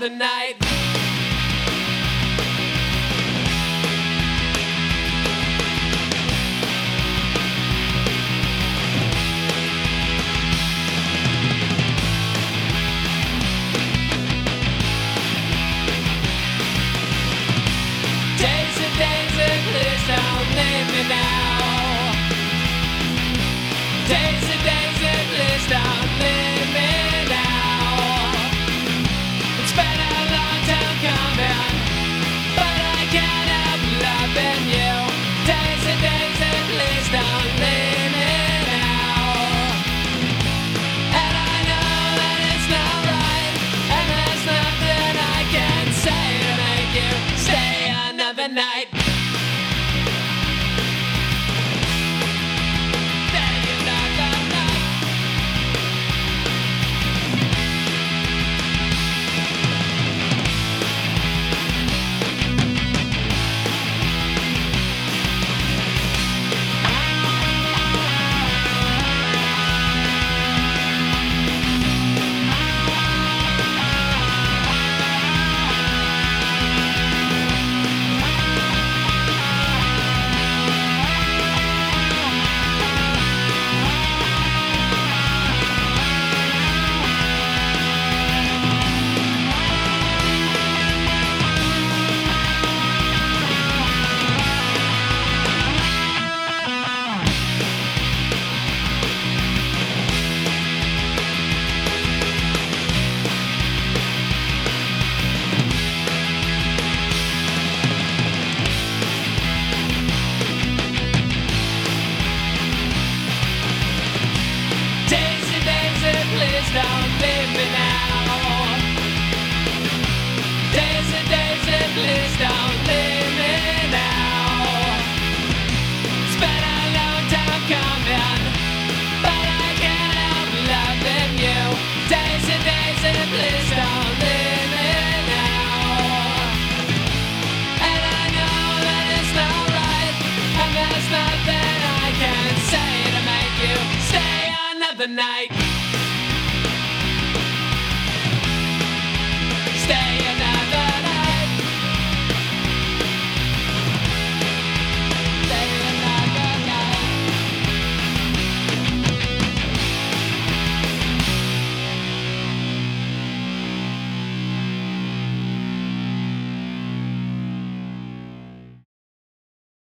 another night. Days and days and please don't leave me now. Days and days and please don't leave me now. It's been a long time coming, but I can't help loving you. Days and days and please don't leave me now. And I know that it's not right, and there's nothing I can say to make you stay another night. Stay another night. Days and days and please don't leave me now. Days and days and please don't leave me now. It's been a long time coming, but I can't help loving you. Days and days and please don't leave me now. And I know that it's not right, and there's nothing I can say to make you stay another night.